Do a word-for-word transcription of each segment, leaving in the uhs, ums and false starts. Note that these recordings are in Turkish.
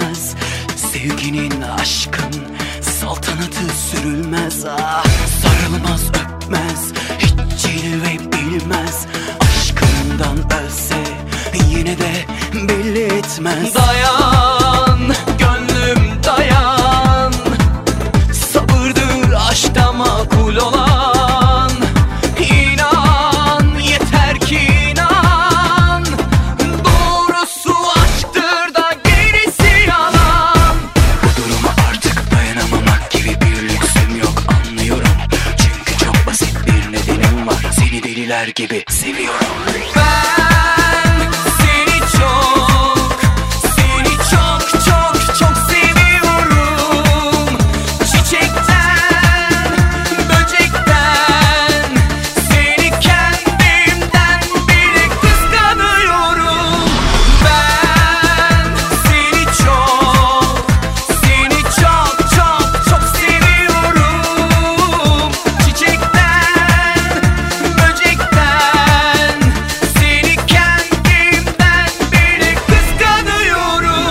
bilmez. Sevginin, aşkın saltanatı sürülmez. Ah, sarılmaz, öpmez, hiç cilve bilmez. Aşkından ölse yine de belli etmez. Dayan gönlüm dayan, sabırdır aşkta makul olan. İnan yeter ki inan, doğrusu aşktır da gerisi yalan. Bu duruma artık dayanamamak gibi bir lüksüm yok, anlıyorum. Çünkü çok basit bir nedenim var, seni deliler gibi seviyorum. Ben seni çok, seni çok çok çok seviyorum. Çiçekten, böcekten, seni kendimden bile kıskanıyorum. Ben seni çok, seni çok çok çok seviyorum. Çiçekten, böcekten, seni kendimden bile kıskanıyorum.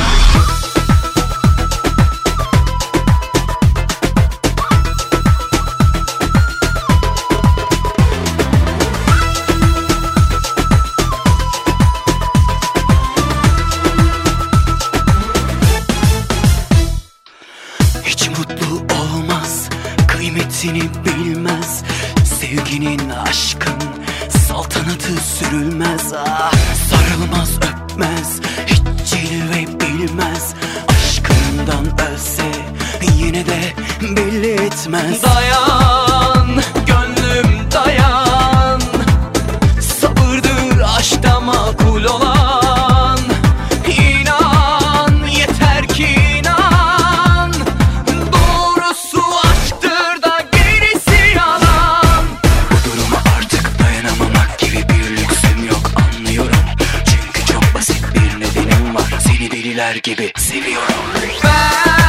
Hiç mutlu olmaz, kıymetini bilmez. Sevginin, aşkın saltanatı sürülmez. Ah, sarılmaz, öpmez, hiç cilve bilmez. Aşkından ölse yine de belli etmez. Dayan gönlüm dayan, sabırdır aşkta makul olan. İnan yeter ki inan, doğrusu aşktır da gerisi yalan. Bu duruma artık dayanamamak gibi bir lüksüm yok, anlıyorum. Çünkü çok basit bir nedenim var, seni deliler gibi seviyorum. Ben